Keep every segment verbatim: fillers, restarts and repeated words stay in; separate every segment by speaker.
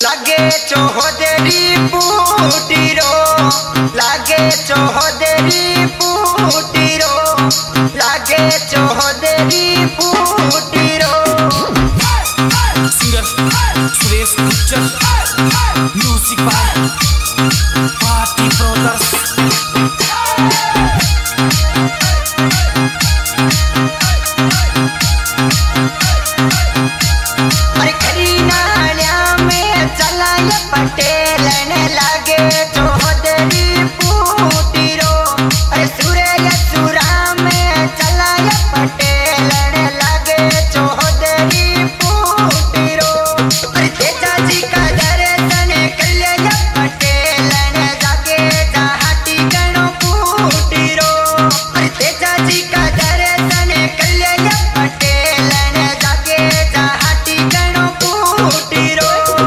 Speaker 1: लागे चौधरी पुटीरो लागे चौधरी पुटीरो लागे चौधरी पुटीरो
Speaker 2: singer Suresh Gujjar music by party brothers
Speaker 1: Patel ने लागे चौधरी पुटीरो अरे सूर्य सुरा में चला पटेल ने लागे चौधरी पुटीरो अरे तेजा जी का दर्शन कर लिया पटेल ने जागे जहाटी गणो पुटीरो अरे तेजा जी का दर्शन कर लिया पटेल ने जागे जहाटी गणो पुटीरो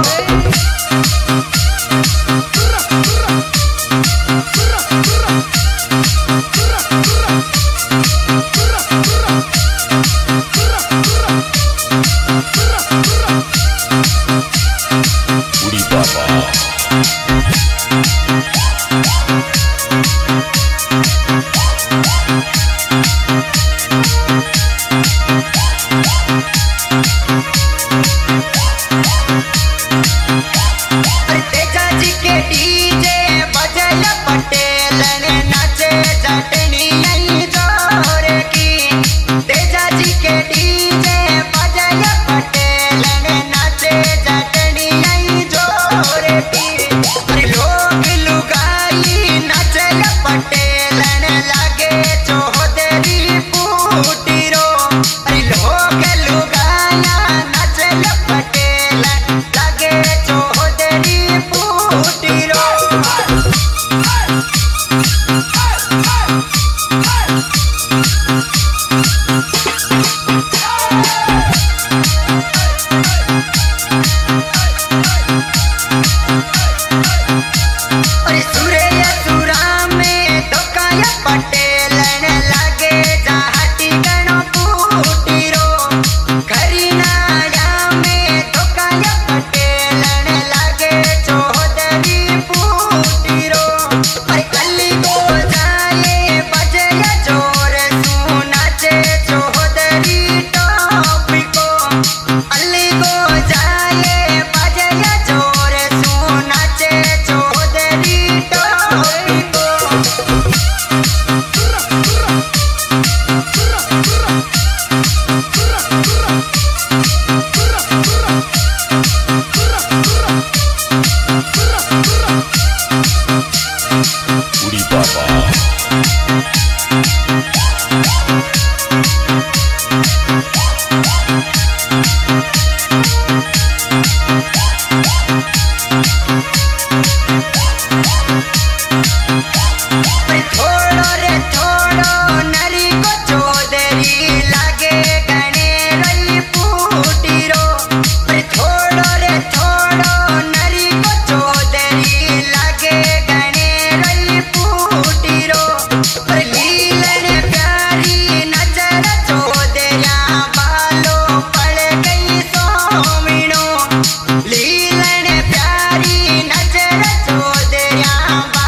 Speaker 1: पटेल ने नाचे जटनी जोर की तेजा जी के डीजे बजाया पटेल ने नाचे जटनी जोर की अरे लोग लुगाई नाचे पटेल ने लागे चौधरी पुटीरो अरे लोग लुगाया नाचे पटेल लागे चौधरी पुटीरो पटेल ने लागे जहाटी गणो पुटीरो खरी नाया में धोकाया पटेल ने लागे चौधरी पुटीरो अरे अली को जाए बजया जोर सुनाचे चौधरी टॉपिको अली को जाए बजया जोर सुनाचे चौधरी टॉपिको लीलन प्यारी नजर चौधरी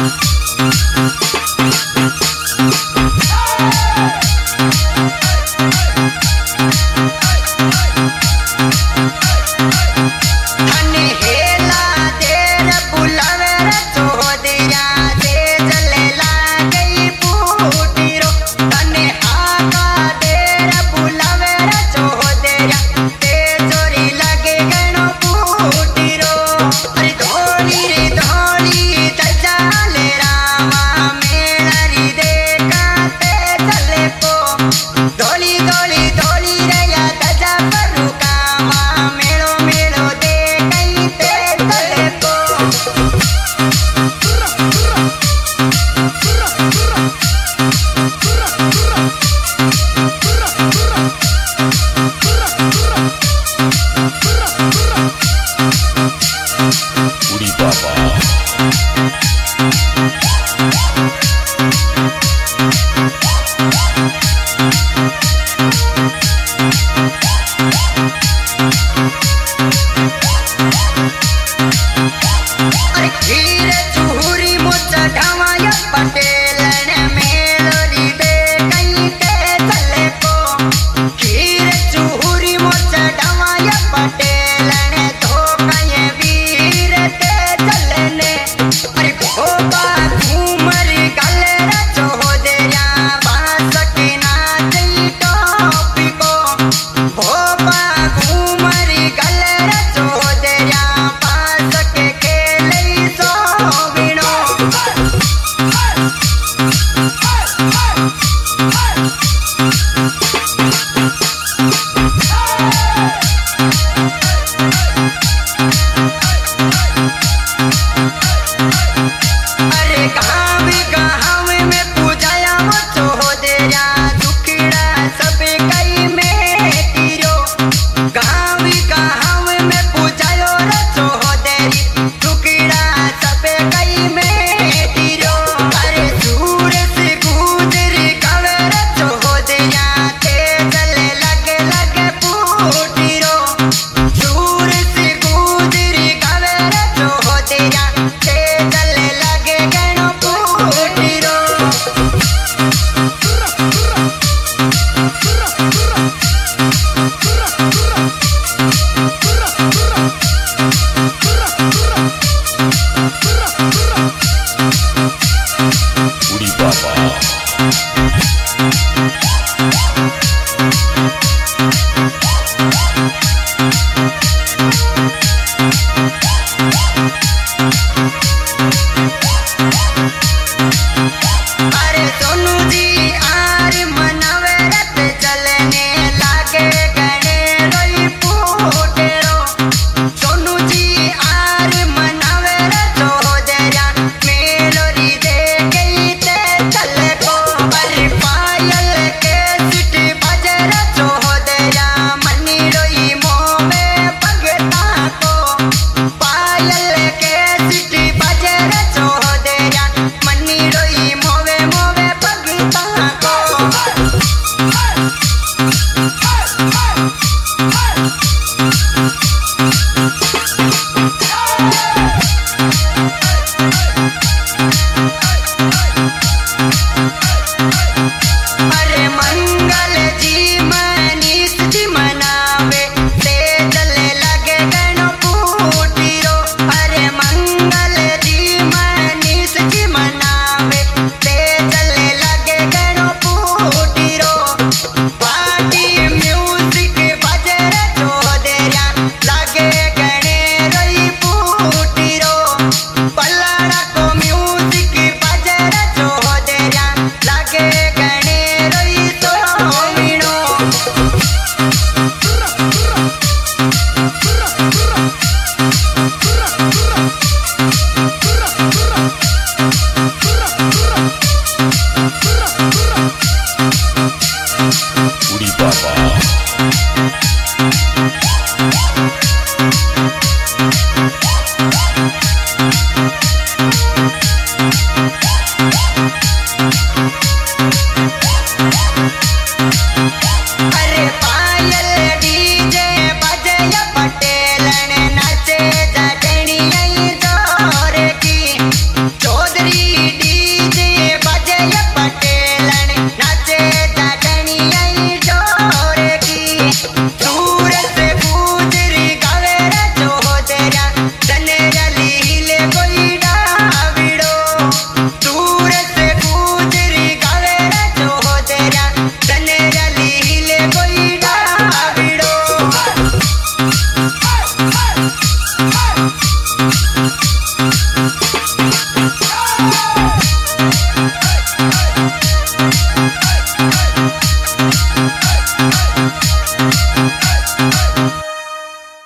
Speaker 3: Huh?